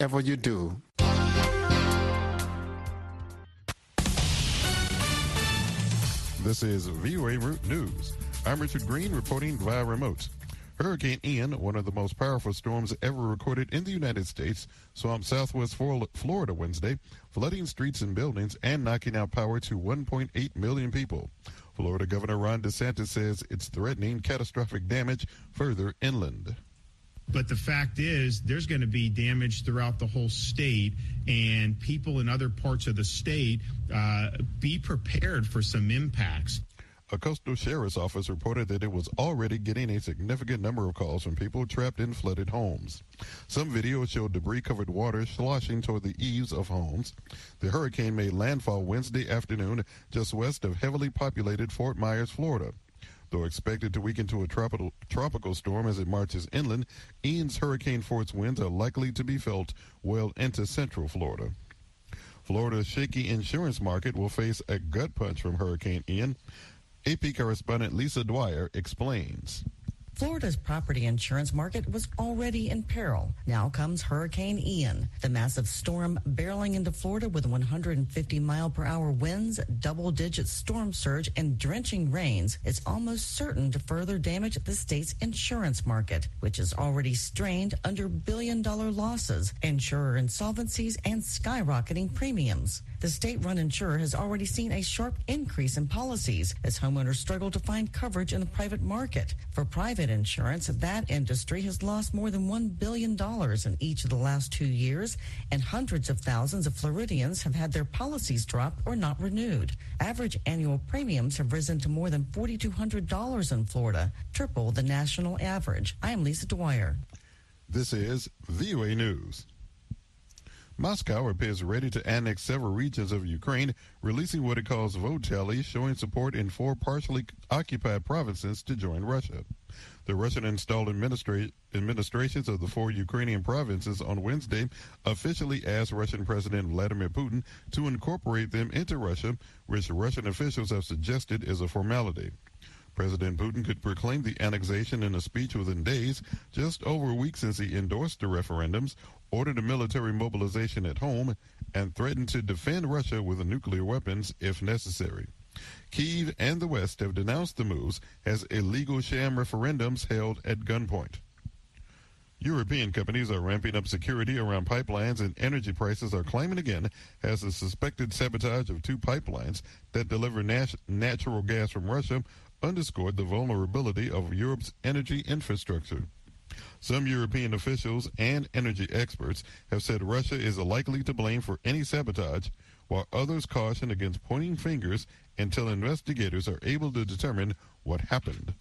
whatever you do. This is VOA Root News. I'm Richard Green reporting via remote. Hurricane Ian, one of the most powerful storms ever recorded in the United States, swamped southwest Florida Wednesday, flooding streets and buildings and knocking out power to 1.8 million people. Florida Governor Ron DeSantis says it's threatening catastrophic damage further inland. But the fact is, there's going to be damage throughout the whole state, and people in other parts of the state be prepared for some impacts. A coastal sheriff's office reported that it was already getting a significant number of calls from people trapped in flooded homes. Some videos showed debris-covered water sloshing toward the eaves of homes. The hurricane made landfall Wednesday afternoon just west of heavily populated Fort Myers, Florida. Though expected to weaken to a tropical storm as it marches inland, Ian's hurricane force winds are likely to be felt well into central Florida. Florida's shaky insurance market will face a gut punch from Hurricane Ian. AP correspondent Lisa Dwyer explains. Florida's property insurance market was already in peril. Now comes Hurricane Ian, the massive storm barreling into Florida with 150-mile-per-hour winds, double-digit storm surge, and drenching rains. It's almost certain to further damage the state's insurance market, which is already strained under billion-dollar losses, insurer insolvencies, and skyrocketing premiums. The state-run insurer has already seen a sharp increase in policies as homeowners struggle to find coverage in the private market. For private insurance, that industry has lost more than $1 billion in each of the last 2 years, and hundreds of thousands of Floridians have had their policies dropped or not renewed. Average annual premiums have risen to more than $4,200 in Florida, triple the national average. I am Lisa Dwyer. This is VOA News. Moscow appears ready to annex several regions of Ukraine, releasing what it calls vote tallies showing support in 4 partially occupied provinces to join Russia. The Russian-installed administrations of the 4 Ukrainian provinces on Wednesday officially asked Russian President Vladimir Putin to incorporate them into Russia, which Russian officials have suggested is a formality. President Putin could proclaim the annexation in a speech within days, just over a week since he endorsed the referendums, ordered a military mobilization at home, and threatened to defend Russia with nuclear weapons if necessary. Kyiv and the West have denounced the moves as illegal sham referendums held at gunpoint. European companies are ramping up security around pipelines, and energy prices are climbing again as the suspected sabotage of 2 pipelines that deliver natural gas from Russia underscored the vulnerability of Europe's energy infrastructure. Some European officials and energy experts have said Russia is likely to blame for any sabotage, while others caution against pointing fingers until investigators are able to determine what happened.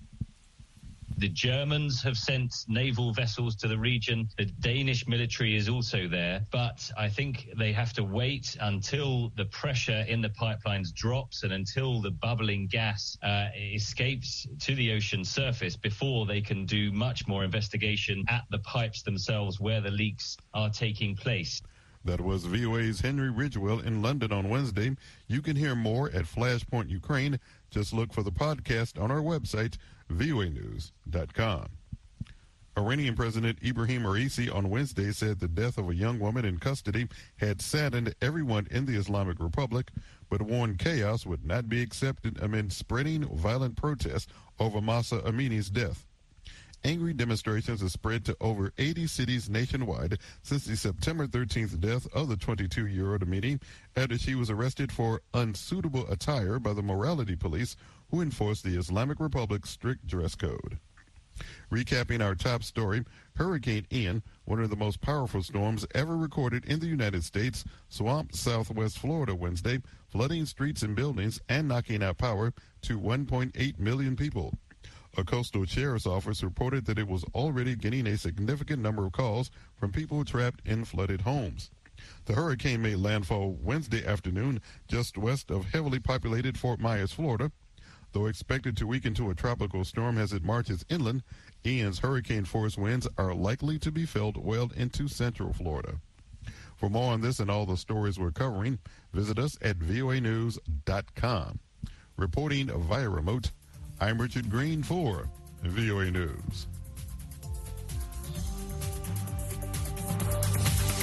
The Germans have sent naval vessels to the region. The Danish military is also there. But I think they have to wait until the pressure in the pipelines drops and until the bubbling gas escapes to the ocean surface before they can do much more investigation at the pipes themselves where the leaks are taking place. That was VOA's Henry Ridgewell in London on Wednesday. You can hear more at Flashpoint Ukraine. Just look for the podcast on our website, voanews.com. Iranian President Ibrahim Raisi on Wednesday said the death of a young woman in custody had saddened everyone in the Islamic Republic, but warned chaos would not be accepted amid spreading violent protests over Mahsa Amini's death. Angry demonstrations have spread to over 80 cities nationwide since the September 13th death of the 22-year-old Amini after she was arrested for unsuitable attire by the morality police who enforced the Islamic Republic's strict dress code. Recapping our top story, Hurricane Ian, one of the most powerful storms ever recorded in the United States, swamped southwest Florida Wednesday, flooding streets and buildings and knocking out power to 1.8 million people. A coastal sheriff's office reported that it was already getting a significant number of calls from people trapped in flooded homes. The hurricane made landfall Wednesday afternoon just west of heavily populated Fort Myers, Florida. Though expected to weaken to a tropical storm as it marches inland, Ian's hurricane force winds are likely to be felt well into central Florida. For more on this and all the stories we're covering, visit us at voanews.com. Reporting via remote, I'm Richard Green for VOA News.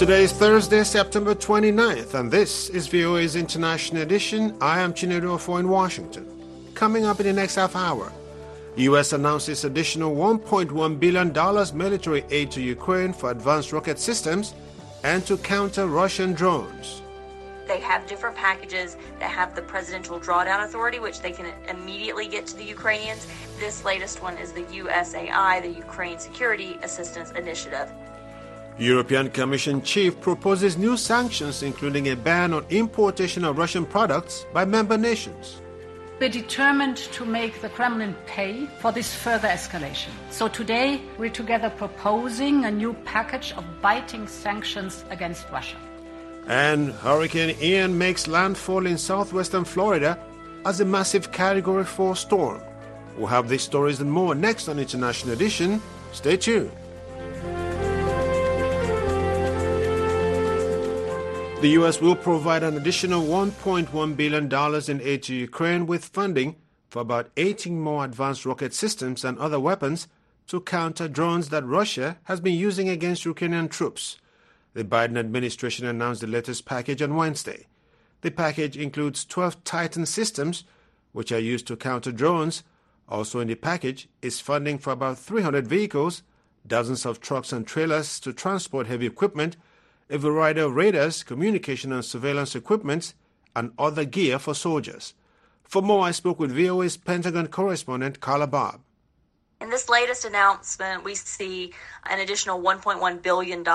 Today is Thursday, September 29th, and this is VOA's International Edition. I am Chinedu Ofo in Washington. Coming up in the next half hour, U.S. announces additional $1.1 billion military aid to Ukraine for advanced rocket systems and to counter Russian drones. They have different packages that have the Presidential Drawdown Authority, which they can immediately get to the Ukrainians. This latest one is the USAI, the Ukraine Security Assistance Initiative. European Commission chief proposes new sanctions, including a ban on importation of Russian products by member nations. We're determined to make the Kremlin pay for this further escalation. So today, we're together proposing a new package of biting sanctions against Russia. And Hurricane Ian makes landfall in southwestern Florida as a massive Category 4 storm. We'll have these stories and more next on International Edition. Stay tuned. The U.S. will provide an additional $1.1 billion in aid to Ukraine with funding for about 18 more advanced rocket systems and other weapons to counter drones that Russia has been using against Ukrainian troops. The Biden administration announced the latest package on Wednesday. The package includes 12 Titan systems, which are used to counter drones. Also in the package is funding for about 300 vehicles, dozens of trucks and trailers to transport heavy equipment, a variety of radars, communication and surveillance equipment, and other gear for soldiers. For more, I spoke with VOA's Pentagon correspondent Carla Bob. In this latest announcement, we see an additional $1.1 billion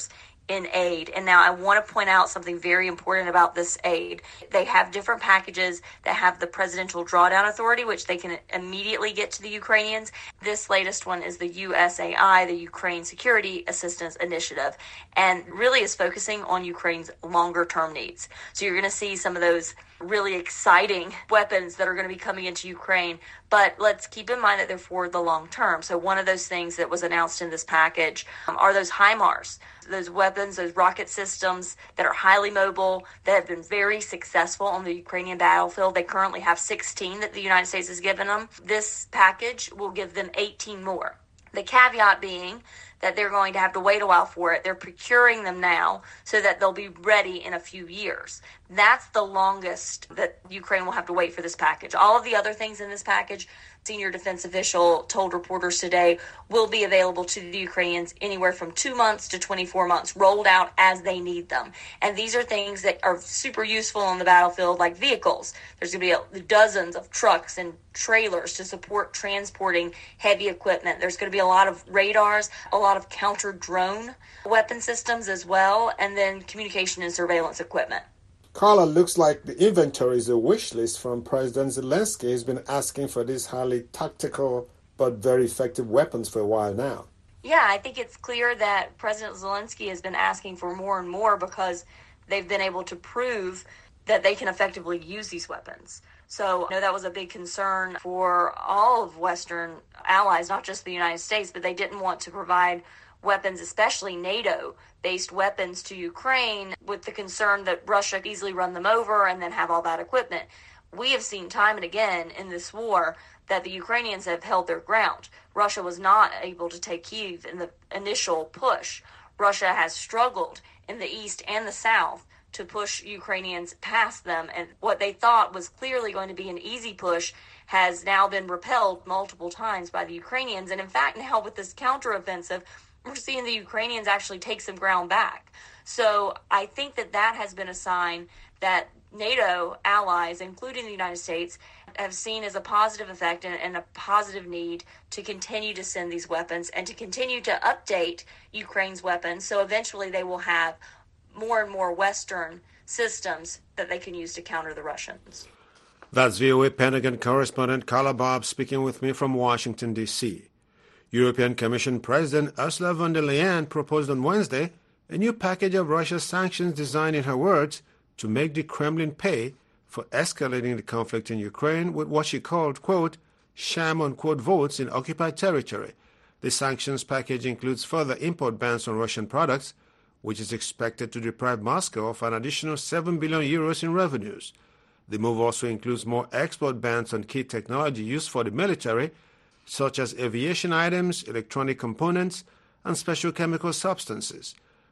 in aid. And now I want to point out something very important about this aid. They have different packages that have the Presidential Drawdown Authority, which they can immediately get to the Ukrainians. This latest one is the USAI, the Ukraine Security Assistance Initiative, and really is focusing on Ukraine's longer-term needs. So you're going to see some of those really exciting weapons that are going to be coming into Ukraine, but let's keep in mind that they're for the long term. So one of those things that was announced in this package are those HIMARS, those weapons, those rocket systems that are highly mobile, that have been very successful on the Ukrainian battlefield. They currently have 16 that the United States has given them. This package will give them 18 more. The caveat being that they're going to have to wait a while for it. They're procuring them now so that they'll be ready in a few years. That's the longest that Ukraine will have to wait for this package. All of the other things in this package, senior defense official told reporters today, will be available to the Ukrainians anywhere from 2 months to 24 months, rolled out as they need them. And these are things that are super useful on the battlefield, like vehicles. There's going to be dozens of trucks and trailers to support transporting heavy equipment. There's going to be a lot of radars, a lot of counter-drone weapon systems as well, and then communication and surveillance equipment. Carla, looks like the inventory is a wish list from President Zelensky. He's been asking for these highly tactical but very effective weapons for a while now. Yeah, I think it's clear that President Zelensky has been asking for more and more because they've been able to prove that they can effectively use these weapons. So I know that was a big concern for all of Western allies, not just the United States, but they didn't want to provide weapons, especially NATO-based weapons, to Ukraine with the concern that Russia could easily run them over and then have all that equipment. We have seen time and again in this war that the Ukrainians have held their ground. Russia was not able to take Kyiv in the initial push. Russia has struggled in the east and the south to push Ukrainians past them, and what they thought was clearly going to be an easy push has now been repelled multiple times by the Ukrainians. And in fact, now with this counteroffensive, we're seeing the Ukrainians actually take some ground back. So I think that that has been a sign that NATO allies, including the United States, have seen as a positive effect and a positive need to continue to send these weapons and to continue to update Ukraine's weapons. So eventually they will have more and more Western systems that they can use to counter the Russians. That's VOA Pentagon correspondent Carla Bob speaking with me from Washington, D.C. European Commission President Ursula von der Leyen proposed on Wednesday a new package of Russia's sanctions designed, in her words, to make the Kremlin pay for escalating the conflict in Ukraine with what she called, quote, sham, unquote, votes in occupied territory. The sanctions package includes further import bans on Russian products, which is expected to deprive Moscow of an additional 7 billion euros in revenues. The move also includes more export bans on key technology used for the military, such as aviation items, electronic components, and special chemical substances.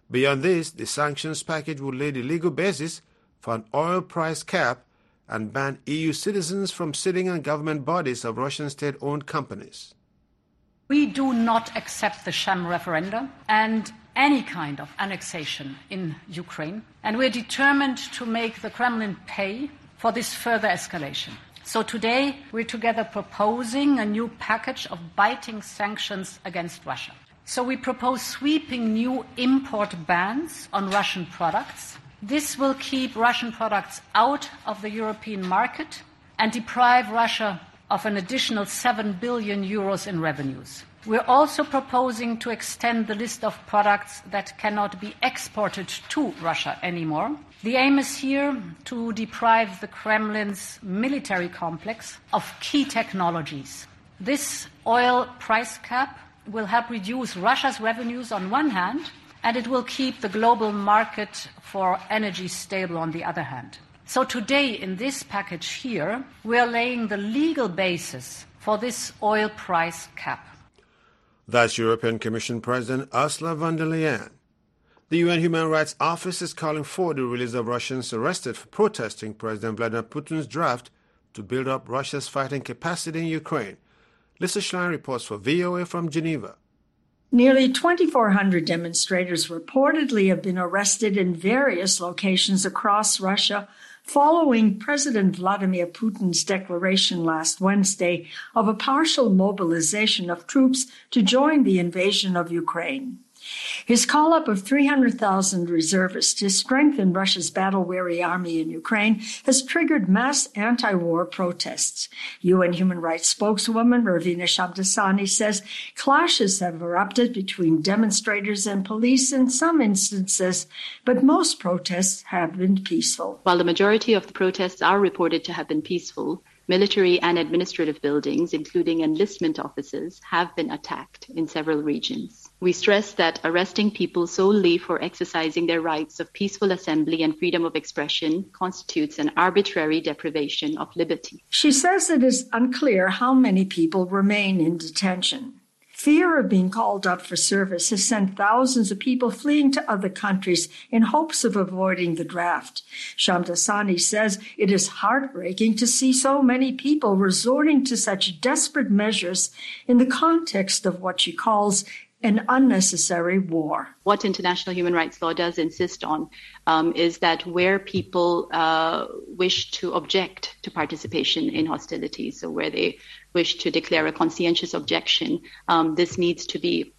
Beyond this, the sanctions package would lay the legal basis for an oil price cap and ban EU citizens from sitting on government bodies of Russian state-owned companies. We do not accept the sham referenda and any kind of annexation in Ukraine, and we're determined to make the Kremlin pay for this further escalation. So today, we're together proposing a new package of biting sanctions against Russia. So we propose sweeping new import bans on Russian products. This will keep Russian products out of the European market and deprive Russia of an additional 7 billion euros in revenues. We're also proposing to extend the list of products that cannot be exported to Russia anymore. The aim is here to deprive the Kremlin's military complex of key technologies. This oil price cap will help reduce Russia's revenues on one hand, and it will keep the global market for energy stable on the other hand. So today, in this package here, we are laying the legal basis for this oil price cap. That's European Commission President Ursula von der Leyen. The UN Human Rights Office is calling for the release of Russians arrested for protesting President Vladimir Putin's draft to build up Russia's fighting capacity in Ukraine. Lisa Schlein reports for VOA from Geneva. Nearly 2,400 demonstrators reportedly have been arrested in various locations across Russia following President Vladimir Putin's declaration last Wednesday of a partial mobilization of troops to join the invasion of Ukraine. His call-up of 300,000 reservists to strengthen Russia's battle-weary army in Ukraine has triggered mass anti-war protests. UN human rights spokeswoman Ravina Shamdasani says clashes have erupted between demonstrators and police in some instances, but most protests have been peaceful. While the majority of the protests are reported to have been peaceful, military and administrative buildings, including enlistment offices, have been attacked in several regions. We stress that arresting people solely for exercising their rights of peaceful assembly and freedom of expression constitutes an arbitrary deprivation of liberty. She says it is unclear how many people remain in detention. Fear of being called up for service has sent thousands of people fleeing to other countries in hopes of avoiding the draft. Shamdasani says it is heartbreaking to see so many people resorting to such desperate measures in the context of what she calls an unnecessary war. What international human rights law does insist on is that where people wish to object to participation in hostilities, so where they wish to declare a conscientious objection, this needs to be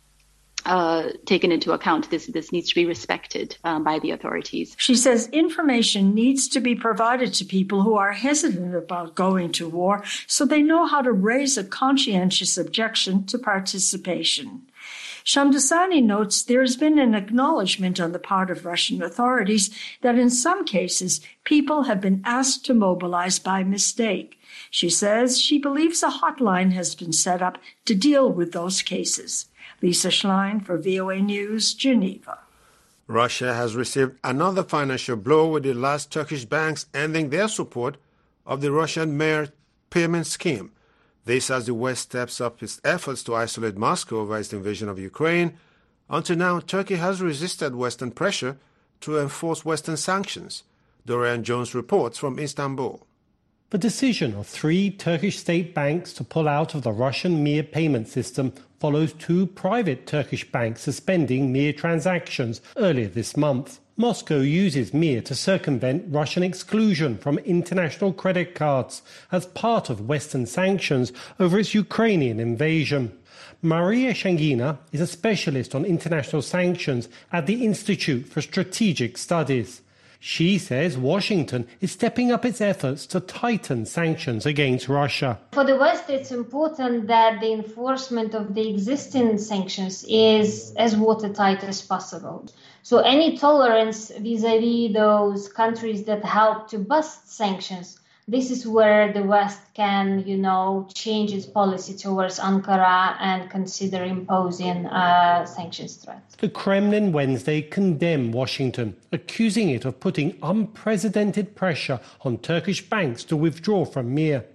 taken into account. This needs to be respected by the authorities. She says information needs to be provided to people who are hesitant about going to war so they know how to raise a conscientious objection to participation. Shamdasani notes there has been an acknowledgement on the part of Russian authorities that in some cases people have been asked to mobilize by mistake. She says she believes a hotline has been set up to deal with those cases. Lisa Schlein for VOA News, Geneva. Russia has received another financial blow with the last Turkish banks ending their support of the Russian Mir payment scheme. This as the West steps up its efforts to isolate Moscow over its invasion of Ukraine. Until now, Turkey has resisted Western pressure to enforce Western sanctions. Dorian Jones reports from Istanbul. The decision of 3 Turkish state banks to pull out of the Russian Mir payment system follows 2 private Turkish banks suspending Mir transactions earlier this month. Moscow uses Mir to circumvent Russian exclusion from international credit cards as part of Western sanctions over its Ukrainian invasion. Maria Shangina is a specialist on international sanctions at the Institute for Strategic Studies. She says Washington is stepping up its efforts to tighten sanctions against Russia. For the West, it's important that the enforcement of the existing sanctions is as watertight as possible. So any tolerance vis-à-vis those countries that help to bust sanctions, this is where the West can, change its policy towards Ankara and consider imposing sanctions threats. The Kremlin Wednesday condemned Washington, accusing it of putting unprecedented pressure on Turkish banks to withdraw from Mir.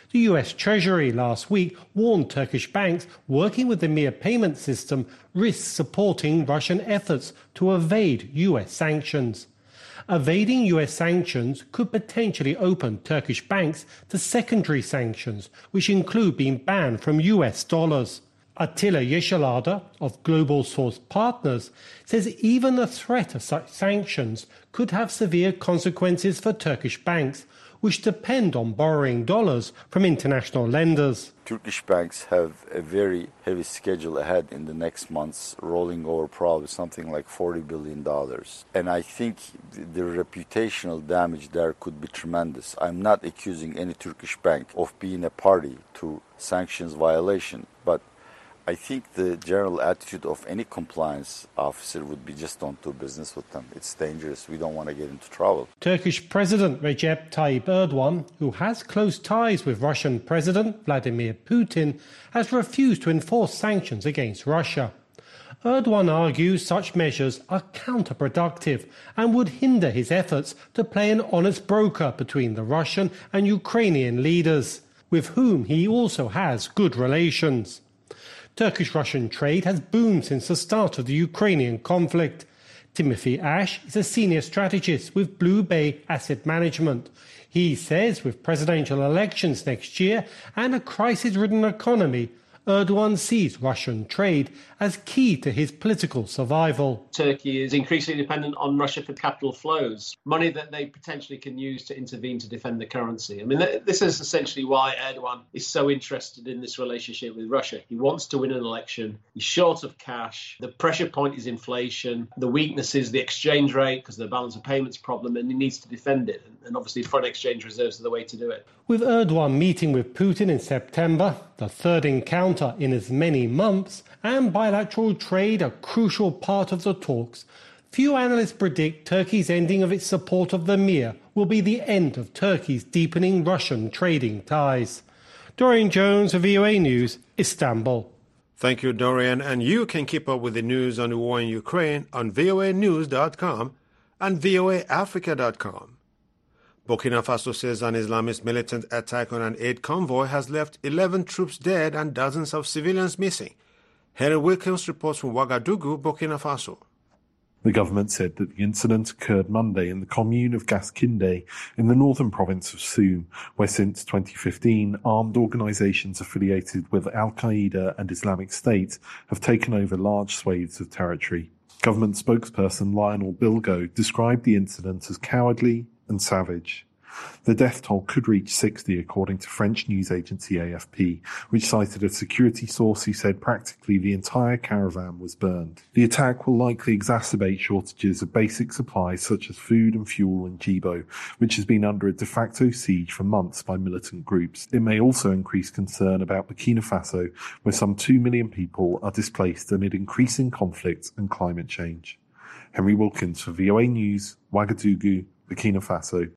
The US Treasury last week warned Turkish banks working with the Mir payment system risks supporting Russian efforts to evade US sanctions. Evading US sanctions could potentially open Turkish banks to secondary sanctions, which include being banned from US dollars. Attila Yeşilada of Global Source Partners says even the threat of such sanctions could have severe consequences for Turkish banks, which depend on borrowing dollars from international lenders. Turkish banks have a very heavy schedule ahead in the next months, rolling over probably something like $40 billion. And I think the reputational damage there could be tremendous. I'm not accusing any Turkish bank of being a party to sanctions violation, but I think the general attitude of any compliance officer would be just don't do business with them. It's dangerous. We don't want to get into trouble. Turkish President Recep Tayyip Erdogan, who has close ties with Russian President Vladimir Putin, has refused to enforce sanctions against Russia. Erdogan argues such measures are counterproductive and would hinder his efforts to play an honest broker between the Russian and Ukrainian leaders, with whom he also has good relations. Turkish-Russian trade has boomed since the start of the Ukrainian conflict. Timothy Ash is a senior strategist with Blue Bay Asset Management. He says with presidential elections next year and a crisis-ridden economy, Erdogan sees Russian trade as key to his political survival. Turkey is increasingly dependent on Russia for capital flows, money that they potentially can use to intervene to defend the currency. I mean, this is essentially why Erdogan is so interested in this relationship with Russia. He wants to win an election. He's short of cash. The pressure point is inflation. The weakness is the exchange rate because of the balance of payments problem, and he needs to defend it. And obviously, foreign exchange reserves are the way to do it. With Erdogan meeting with Putin in September, the third encounter in as many months, and bilateral trade a crucial part of the talks, few analysts predict Turkey's ending of its support of the Mir will be the end of Turkey's deepening Russian trading ties. Dorian Jones of VOA News, Istanbul. Thank you, Dorian. And you can keep up with the news on the war in Ukraine on voanews.com and voaafrica.com. Burkina Faso says an Islamist militant attack on an aid convoy has left 11 troops dead and dozens of civilians missing. Henry Wilkins reports from Ouagadougou, Burkina Faso. The government said that the incident occurred Monday in the commune of Gaskinde in the northern province of Soum, where since 2015 armed organisations affiliated with Al-Qaeda and Islamic State have taken over large swathes of territory. Government spokesperson Lionel Bilgo described the incident as cowardly and savage. The death toll could reach 60, according to French news agency AFP, which cited a security source who said practically the entire caravan was burned. The attack will likely exacerbate shortages of basic supplies such as food and fuel in Djibo, which has been under a de facto siege for months by militant groups. It may also increase concern about Burkina Faso, where some 2 million people are displaced amid increasing conflict and climate change. Henry Wilkins for VOA News, Ouagadougou, Burkina Faso.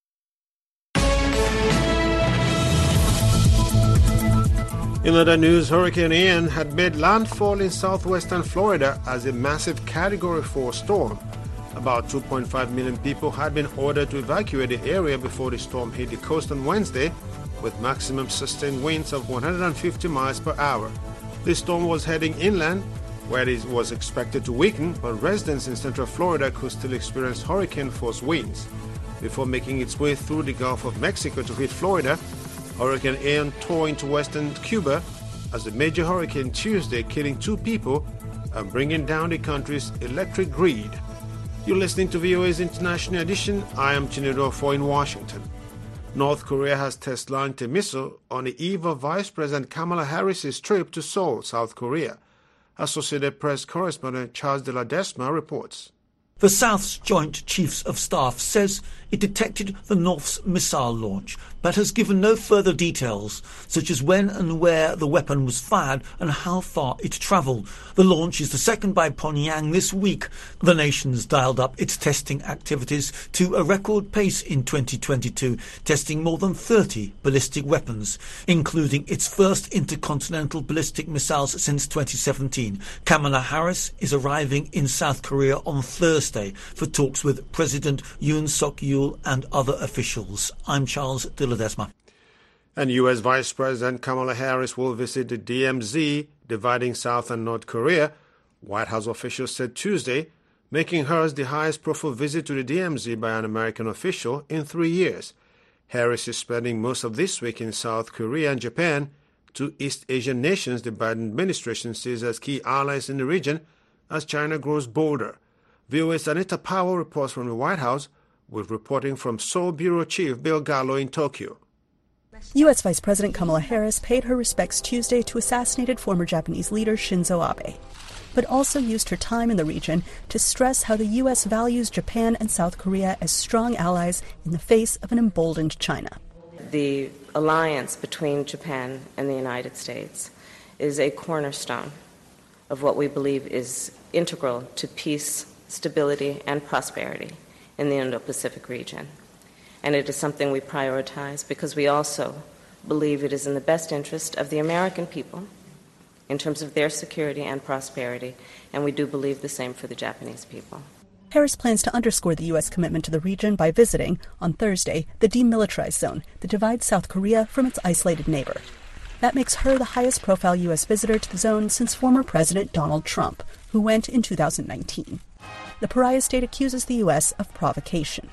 In other news, Hurricane Ian had made landfall in southwestern Florida as a massive Category 4 storm. About 2.5 million people had been ordered to evacuate the area before the storm hit the coast on Wednesday, with maximum sustained winds of 150 miles per hour. The storm was heading inland, where it was expected to weaken, but residents in central Florida could still experience hurricane-force winds. Before making its way through the Gulf of Mexico to hit Florida, Hurricane Ian tore into western Cuba as a major hurricane Tuesday, killing 2 people and bringing down the country's electric grid. You're listening to VOA's International Edition. I am Chinedu Ofo in Washington. North Korea has test-launched a missile on the eve of Vice President Kamala Harris's trip to Seoul, South Korea. Associated Press correspondent Charles de la Desma reports. The South's Joint Chiefs of Staff says it detected the North's missile launch, but has given no further details, such as when and where the weapon was fired and how far it travelled. The launch is the second by Pyongyang this week. The nation's dialed up its testing activities to a record pace in 2022, testing more than 30 ballistic weapons, including its first intercontinental ballistic missiles since 2017. Kamala Harris is arriving in South Korea on Thursday for talks with President Yoon Suk-yeol and other officials. I'm Charles de la Desma. And U.S. Vice President Kamala Harris will visit the DMZ, dividing South and North Korea, White House officials said Tuesday, making hers the highest-profile visit to the DMZ by an American official in 3 years. Harris is spending most of this week in South Korea and Japan, two East Asian nations the Biden administration sees as key allies in the region as China grows bolder. VOA's Anita Powell reports from the White House, with reporting from Seoul Bureau Chief Bill Gallo in Tokyo. U.S. Vice President Kamala Harris paid her respects Tuesday to assassinated former Japanese leader Shinzo Abe, but also used her time in the region to stress how the U.S. values Japan and South Korea as strong allies in the face of an emboldened China. The alliance between Japan and the United States is a cornerstone of what we believe is integral to peace, stability, and prosperity in the Indo-Pacific region. And it is something we prioritize because we also believe it is in the best interest of the American people in terms of their security and prosperity, and we do believe the same for the Japanese people. Harris plans to underscore the U.S. commitment to the region by visiting, on Thursday, the demilitarized zone that divides South Korea from its isolated neighbor. That makes her the highest-profile U.S. visitor to the zone since former President Donald Trump, who went in 2019. The pariah state accuses the U.S. of provocation.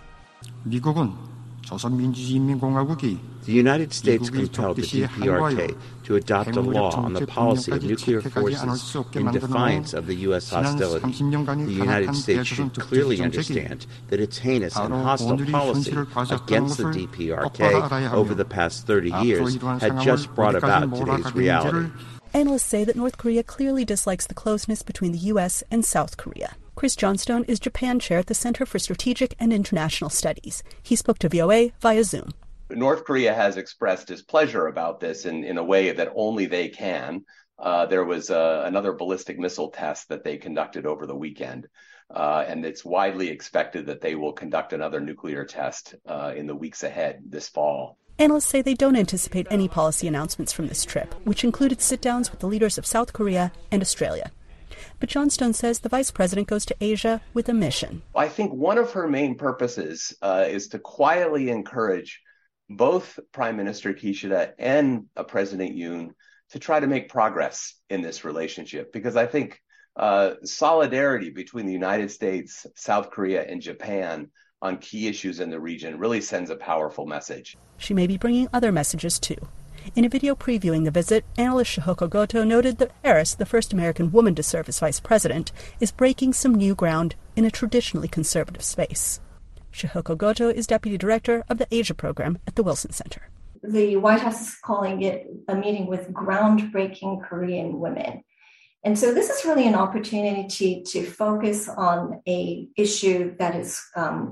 The United States compelled the DPRK to adopt a law on the policy of nuclear forces in defiance of the U.S. hostility. The United States should clearly understand that its heinous and hostile policy against the DPRK over the past 30 years had just brought about today's reality. Analysts say that North Korea clearly dislikes the closeness between the U.S. and South Korea. Chris Johnstone is Japan chair at the Center for Strategic and International Studies. He spoke to VOA via Zoom. North Korea has expressed displeasure about this in a way that only they can. There was another ballistic missile test that they conducted over the weekend, and it's widely expected that they will conduct another nuclear test in the weeks ahead this fall. Analysts say they don't anticipate any policy announcements from this trip, which included sit-downs with the leaders of South Korea and Australia. But Johnstone says the vice president goes to Asia with a mission. I think one of her main purposes is to quietly encourage both Prime Minister Kishida and President Yoon to try to make progress in this relationship, because I think solidarity between the United States, South Korea, and Japan on key issues in the region really sends a powerful message. She may be bringing other messages, too. In a video previewing the visit, analyst Shihoko Goto noted that Harris, the first American woman to serve as vice president, is breaking some new ground in a traditionally conservative space. Shihoko Goto is deputy director of the Asia program at the Wilson Center. The White House is calling it a meeting with groundbreaking Korean women. And so this is really an opportunity to focus on an issue that is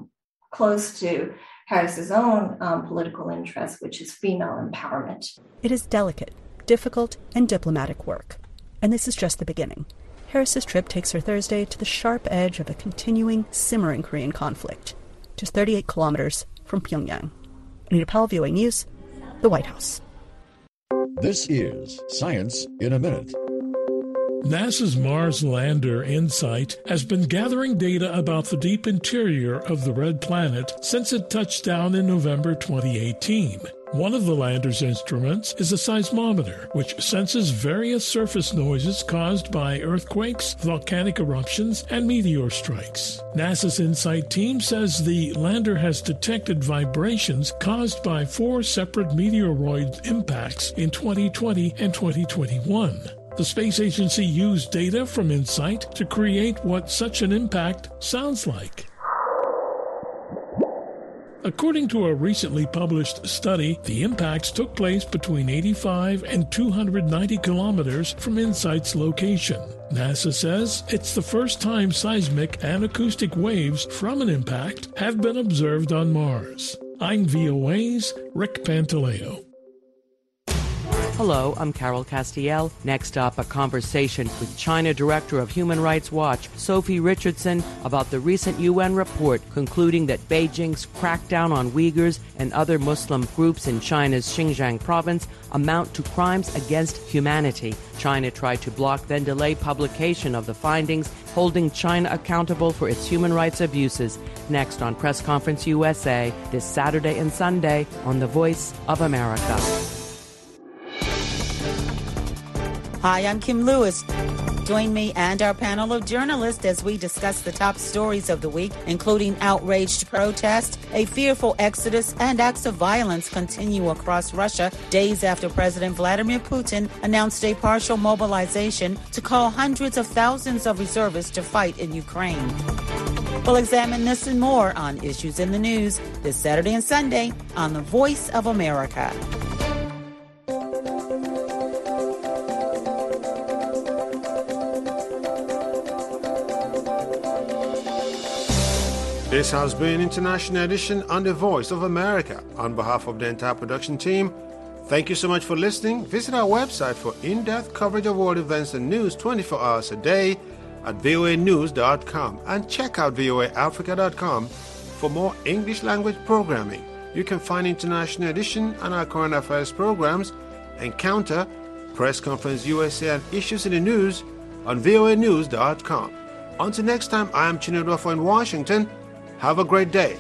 close to Harris's own political interest, which is female empowerment. It is delicate, difficult, and diplomatic work. And this is just the beginning. Harris's trip takes her Thursday to the sharp edge of a continuing, simmering Korean conflict, just 38 kilometers from Pyongyang. Anita Powell, VOA News, the White House. This is Science in a Minute. NASA's Mars lander InSight has been gathering data about the deep interior of the red planet since it touched down in November 2018. One of the lander's instruments is a seismometer, which senses various surface noises caused by earthquakes, volcanic eruptions, and meteor strikes. NASA's InSight team says the lander has detected vibrations caused by 4 separate meteoroid impacts in 2020 and 2021. The space agency used data from InSight to create what such an impact sounds like. According to a recently published study, the impacts took place between 85 and 290 kilometers from InSight's location. NASA says it's the first time seismic and acoustic waves from an impact have been observed on Mars. I'm VOA's Rick Pantaleo. Hello, I'm Carol Castiel. Next up, a conversation with China Director of Human Rights Watch, Sophie Richardson, about the recent UN report concluding that Beijing's crackdown on Uyghurs and other Muslim groups in China's Xinjiang province amount to crimes against humanity. China tried to block, then delay publication of the findings, holding China accountable for its human rights abuses. Next on Press Conference USA, this Saturday and Sunday on The Voice of America. Hi, I'm Kim Lewis. Join me and our panel of journalists as we discuss the top stories of the week, including outraged protests, a fearful exodus, and acts of violence continue across Russia days after President Vladimir Putin announced a partial mobilization to call hundreds of thousands of reservists to fight in Ukraine. We'll examine this and more on Issues in the News this Saturday and Sunday on The Voice of America. This has been International Edition on The Voice of America. On behalf of the entire production team, thank you so much for listening. Visit our website for in-depth coverage of world events and news 24 hours a day at voanews.com, and check out voaafrica.com for more English language programming. You can find International Edition and our current affairs programs, Encounter, Press Conference USA, and Issues in the News on voanews.com. Until next time, I am Chinedu in Washington. Have a great day.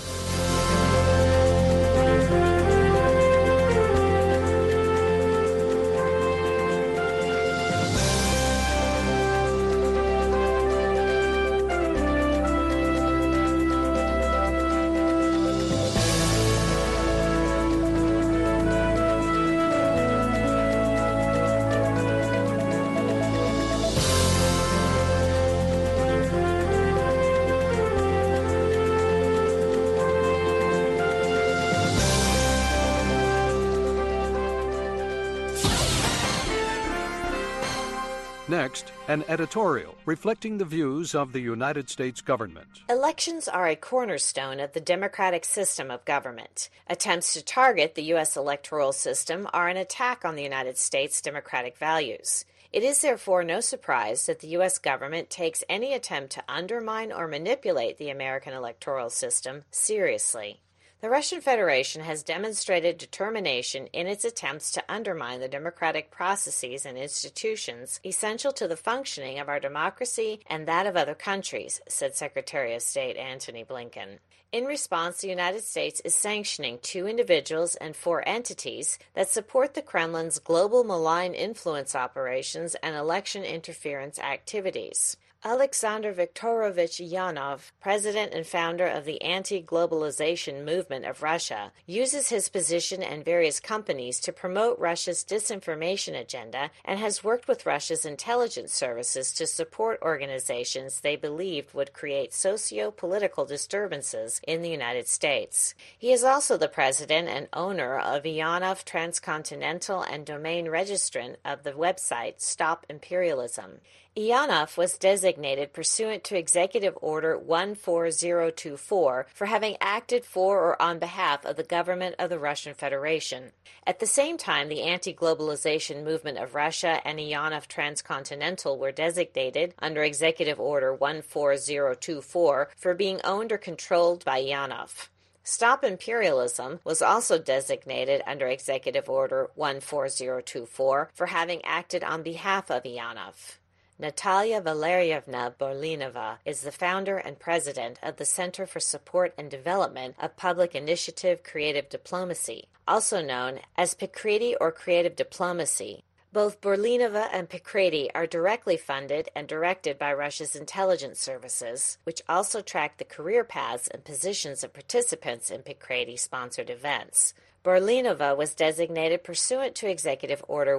Next, an editorial reflecting the views of the United States government. Elections are a cornerstone of the democratic system of government. Attempts to target the U.S. electoral system are an attack on the United States' democratic values. It is therefore no surprise that the U.S. government takes any attempt to undermine or manipulate the American electoral system seriously. The Russian Federation has demonstrated determination in its attempts to undermine the democratic processes and institutions essential to the functioning of our democracy and that of other countries, said Secretary of State Antony Blinken. In response, the United States is sanctioning 2 individuals and 4 entities that support the Kremlin's global malign influence operations and election interference activities. Alexander Viktorovich Yanov, president and founder of the anti-globalization movement of Russia, uses his position and various companies to promote Russia's disinformation agenda and has worked with Russia's intelligence services to support organizations they believed would create socio-political disturbances in the United States. He is also the president and owner of Yanov Transcontinental and domain registrant of the website Stop Imperialism. Yanov was designated pursuant to Executive Order 14024 for having acted for or on behalf of the government of the Russian Federation. At the same time, the anti-globalization movement of Russia and Yanov Transcontinental were designated under Executive Order 14024 for being owned or controlled by Yanov. Stop Imperialism was also designated under Executive Order 14024 for having acted on behalf of Yanov. Natalia Valerievna Borlinova is the founder and president of the Center for Support and Development of Public Initiative Creative Diplomacy, also known as PICREDI or Creative Diplomacy. Both Borlinova and PICREDI are directly funded and directed by Russia's intelligence services, which also track the career paths and positions of participants in PICREDI-sponsored events. Borlinova was designated pursuant to Executive Order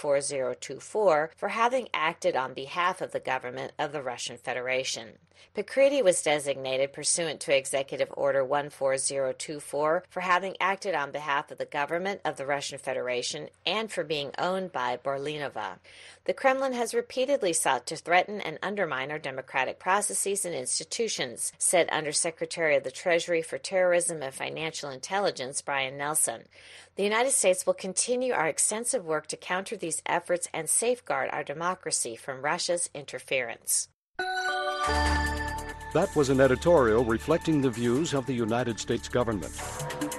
14024 for having acted on behalf of the government of the Russian Federation. PICREDI was designated pursuant to Executive Order 14024 for having acted on behalf of the government of the Russian Federation and for being owned by Borlinova. The Kremlin has repeatedly sought to threaten and undermine our democratic processes and institutions, said Undersecretary of the Treasury for Terrorism and Financial Intelligence Brian Nelson. The United States will continue our extensive work to counter these efforts and safeguard our democracy from Russia's interference. That was an editorial reflecting the views of the United States government.